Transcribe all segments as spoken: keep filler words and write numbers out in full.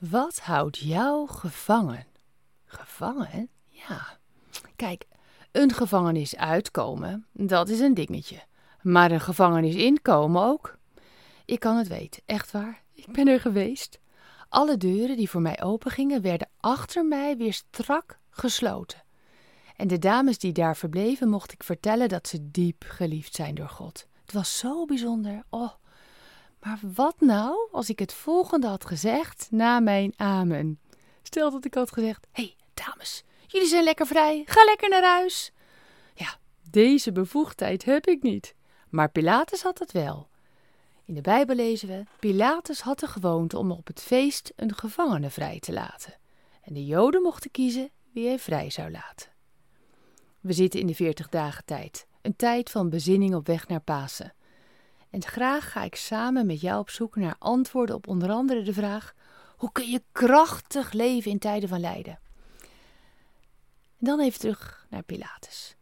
Wat houdt jou gevangen? Gevangen? Ja. Kijk, een gevangenis uitkomen, dat is een dingetje. Maar een gevangenis inkomen ook. Ik kan het weten, echt waar. Ik ben er geweest. Alle deuren die voor mij opengingen, werden achter mij weer strak gesloten. En de dames die daar verbleven, mocht ik vertellen dat ze diep geliefd zijn door God. Het was zo bijzonder. Oh, maar wat nou als ik het volgende had gezegd na mijn amen? Stel dat ik had gezegd, hé hey, dames, jullie zijn lekker vrij, ga lekker naar huis. Ja, deze bevoegdheid heb ik niet. Maar Pilatus had het wel. In de Bijbel lezen we, Pilatus had de gewoonte om op het feest een gevangene vrij te laten. En de Joden mochten kiezen wie hij vrij zou laten. We zitten in de veertig dagen tijd, een tijd van bezinning op weg naar Pasen. En graag ga ik samen met jou op zoek naar antwoorden op onder andere de vraag, hoe kun je krachtig leven in tijden van lijden? En dan even terug naar Pilatus.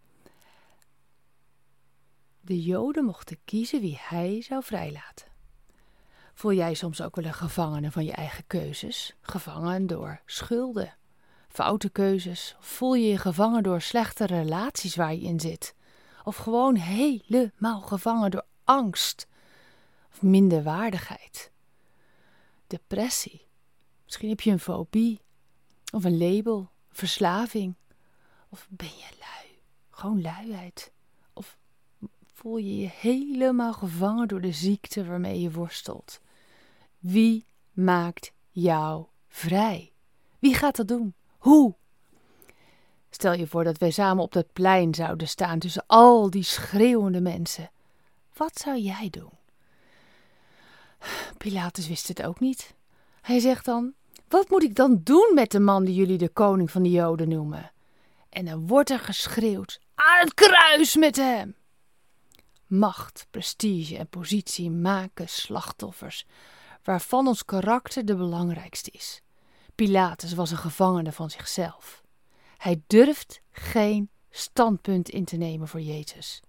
De Joden mochten kiezen wie hij zou vrijlaten. Voel jij soms ook wel een gevangene van je eigen keuzes? Gevangen door schulden, foute keuzes? Of voel je je gevangen door slechte relaties waar je in zit? Of gewoon helemaal gevangen door angst of minderwaardigheid? Depressie. Misschien heb je een fobie of een label, verslaving. Of ben je lui? Gewoon luiheid. Of voel je je helemaal gevangen door de ziekte waarmee je worstelt? Wie maakt jou vrij? Wie gaat dat doen? Hoe? Stel je voor dat wij samen op dat plein zouden staan tussen al die schreeuwende mensen. Wat zou jij doen? Pilatus wist het ook niet. Hij zegt dan, wat moet ik dan doen met de man die jullie de koning van de Joden noemen? En dan wordt er geschreeuwd, aan het kruis met hem! Macht, prestige en positie maken slachtoffers, waarvan ons karakter de belangrijkste is. Pilatus was een gevangene van zichzelf. Hij durft geen standpunt in te nemen voor Jezus.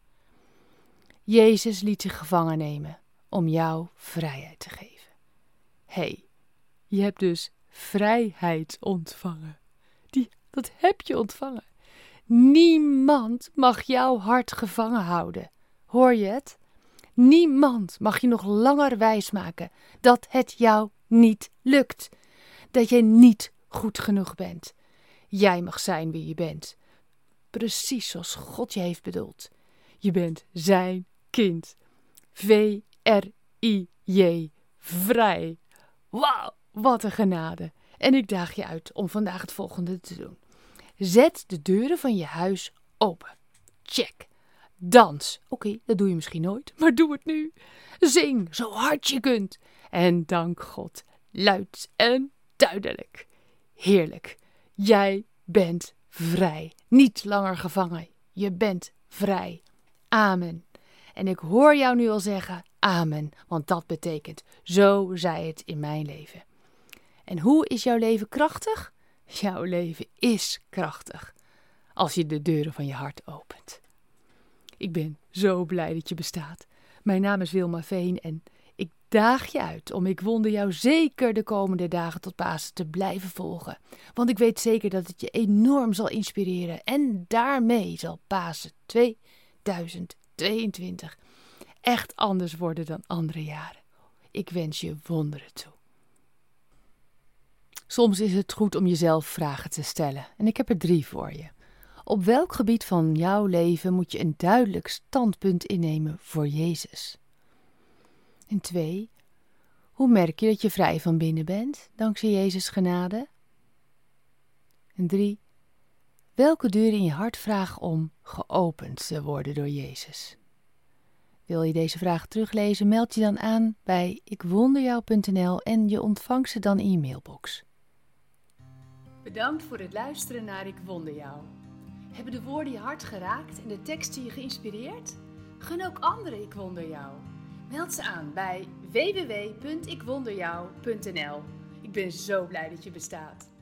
Jezus liet zich gevangen nemen om jou vrijheid te geven. Hé, hey, je hebt dus vrijheid ontvangen. Die, dat heb je ontvangen. Niemand mag jouw hart gevangen houden. Hoor je het? Niemand mag je nog langer wijsmaken dat het jou niet lukt. Dat je niet goed genoeg bent. Jij mag zijn wie je bent. Precies zoals God je heeft bedoeld. Je bent zijn kind. V R I J. Vrij. Wauw, wat een genade. En ik daag je uit om vandaag het volgende te doen. Zet de deuren van je huis open. Check. Dans. Oké, okay, dat doe je misschien nooit, maar doe het nu. Zing zo hard je kunt. En dank God. Luid en duidelijk. Heerlijk. Jij bent vrij. Niet langer gevangen. Je bent vrij. Amen. En ik hoor jou nu al zeggen amen, want dat betekent zo zij het in mijn leven. En hoe is jouw leven krachtig? Jouw leven is krachtig als je de deuren van je hart opent. Ik ben zo blij dat je bestaat. Mijn naam is Wilma Veen en ik daag je uit om Ik Wonder Jou zeker de komende dagen tot Pasen te blijven volgen. Want ik weet zeker dat het je enorm zal inspireren en daarmee zal Pasen tweeduizend tweeëntwintig echt anders worden dan andere jaren. Ik wens je wonderen toe. Soms is het goed om jezelf vragen te stellen en ik heb er drie voor je. Op welk gebied van jouw leven moet je een duidelijk standpunt innemen voor Jezus? En twee, hoe merk je dat je vrij van binnen bent, dankzij Jezus' genade? En drie, welke deur in je hart vragen om geopend te worden door Jezus? Wil je deze vraag teruglezen, meld je dan aan bij ikwonderjou punt n l en je ontvangt ze dan in je mailbox. Bedankt voor het luisteren naar Ik Wonder Jou. Hebben de woorden je hart geraakt en de teksten je geïnspireerd? Gun ook anderen Ik Wonder Jou. Meld ze aan bij w w w punt ikwonderjou punt n l. Ik ben zo blij dat je bestaat.